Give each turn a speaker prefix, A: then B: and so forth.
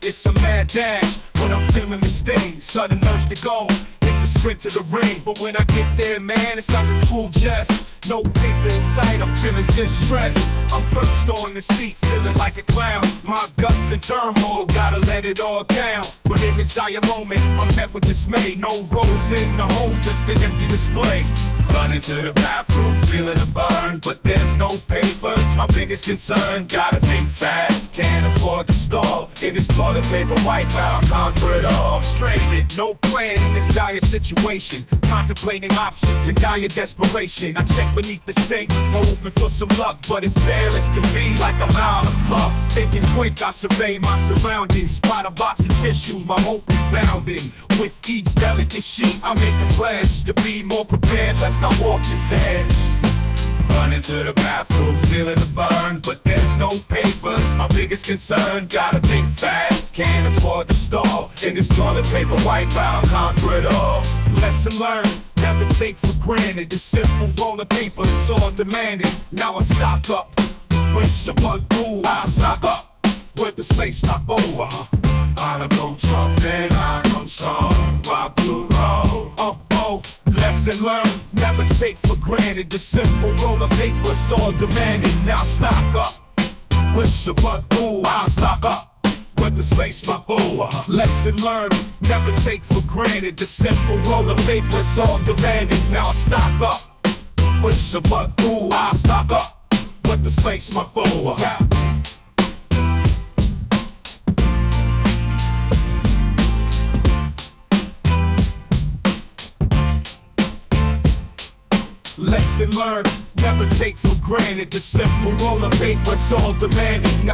A: It's a mad dash when I'm feeling the sting. Sudden urge to go, it's a sprint to the ring. But when I get there, man, it's like a cool jest. No paper in sight, I'm feeling distressed. I'm perched on the seat, feeling like a clown. My guts in turmoil, gotta let it all down. But in this dire moment, I'm met with dismay. No rolls in the hole, just an empty display. Running to the bathroom, feeling a burn, but there's no papers. My biggest concern, gotta think fast, can't afford to stall. In this toilet paper wipeout, conquer it all. Stranded, no plan in this dire situation. Contemplating options in dire desperation. I check beneath the sink, hoping for some luck, but it's bare as can be, like I'm out of luck. Thinking quick, I survey my surroundings. Spot a box of tissues, my hope is bounding. With each delicate sheet, I make a pledge to be more prepared, lest I walk this edge. Running to the bathroom, feeling the burn, but there's no papers. My biggest concern, gotta think fast, can't afford to stall. In this toilet paper wipeout, conquer it all. Lesson learned, never take for granted. The simple roll of paper is all demanding. Now I stock up, when someone do, I stock up with the space top over. I go Trump and I go strong, rock blue roll. Lesson learned, never take for granted. The simple roll of paper is all demanding. Now stock up, with someone do, I stock up with the space my over. Lesson learned, never take for granted. The simple roll of paper is all demanding. Now stock up, with someone do, I stock up with the space my over. Lesson learned, never take for granted. The simple roll of paper is all demanding. Now